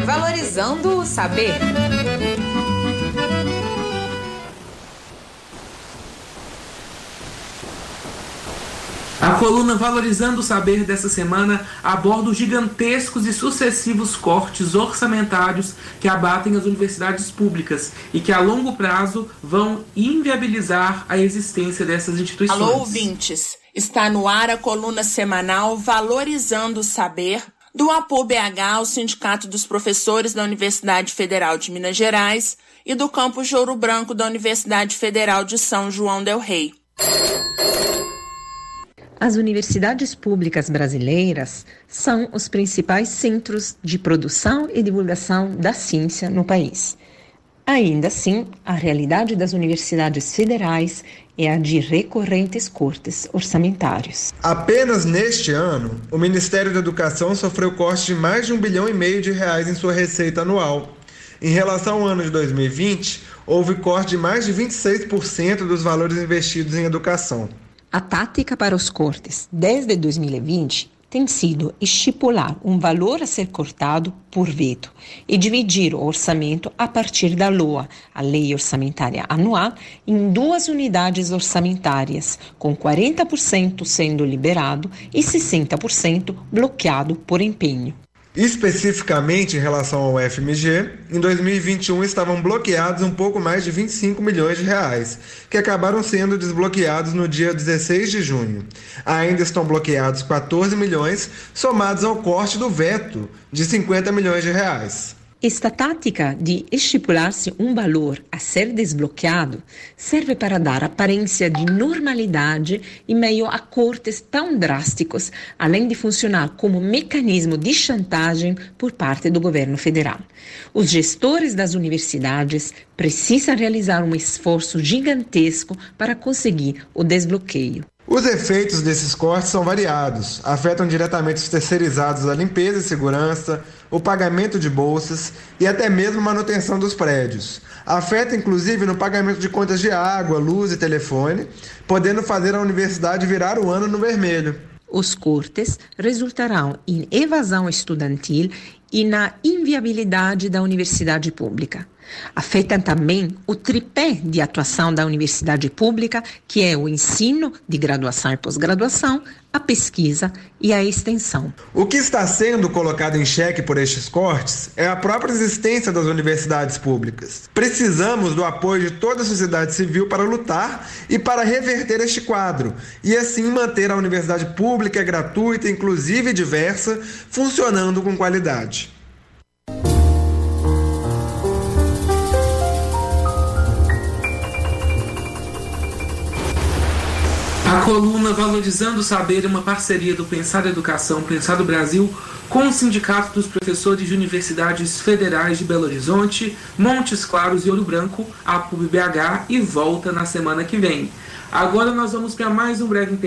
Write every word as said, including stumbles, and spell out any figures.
Valorizando o saber. A coluna Valorizando o Saber dessa semana aborda os gigantescos e sucessivos cortes orçamentários que abatem as universidades públicas e que a longo prazo vão inviabilizar a existência dessas instituições. Alô, ouvintes! Está no ar a coluna semanal Valorizando o Saber, do A P U B H, o Sindicato dos Professores da Universidade Federal de Minas Gerais, e do Campus de Ouro Branco da Universidade Federal de São João del Rei. As universidades públicas brasileiras são os principais centros de produção e divulgação da ciência no país. Ainda assim, a realidade das universidades federais é a de recorrentes cortes orçamentários. Apenas neste ano, o Ministério da Educação sofreu corte de mais de um bilhão e meio de reais em sua receita anual. Em relação ao ano de dois mil e vinte, houve corte de mais de vinte e seis por cento dos valores investidos em educação. A tática para os cortes desde dois mil e vinte tem sido estipular um valor a ser cortado por veto e dividir o orçamento a partir da L O A, a Lei Orçamentária Anual, em duas unidades orçamentárias, com quarenta por cento sendo liberado e sessenta por cento bloqueado por empenho. Especificamente em relação ao F M G, em dois mil e vinte e um estavam bloqueados um pouco mais de vinte e cinco milhões de reais, que acabaram sendo desbloqueados no dia dezesseis de junho. Ainda estão bloqueados quatorze milhões, somados ao corte do veto de cinquenta milhões de reais. Esta tática de estipular-se um valor a ser desbloqueado serve para dar aparência de normalidade em meio a cortes tão drásticos, além de funcionar como mecanismo de chantagem por parte do governo federal. Os gestores das universidades precisam realizar um esforço gigantesco para conseguir o desbloqueio. Os efeitos desses cortes são variados, afetam diretamente os terceirizados da limpeza e segurança, o pagamento de bolsas e até mesmo manutenção dos prédios. Afeta inclusive no pagamento de contas de água, luz e telefone, podendo fazer a universidade virar o ano no vermelho. Os cortes resultarão em evasão estudantil e na inviabilidade da universidade pública. Afetam também o tripé de atuação da universidade pública, que é o ensino de graduação e pós-graduação, a pesquisa e a extensão. O que está sendo colocado em xeque por estes cortes é a própria existência das universidades públicas. Precisamos do apoio de toda a sociedade civil para lutar e para reverter este quadro, e assim manter a universidade pública gratuita, inclusiva e diversa, funcionando com qualidade. A coluna Valorizando o Saber é uma parceria do Pensar Educação, Pensar Brasil, com o Sindicato dos Professores de Universidades Federais de Belo Horizonte, Montes Claros e Ouro Branco, a P U B B H, e volta na semana que vem. Agora nós vamos para mais um breve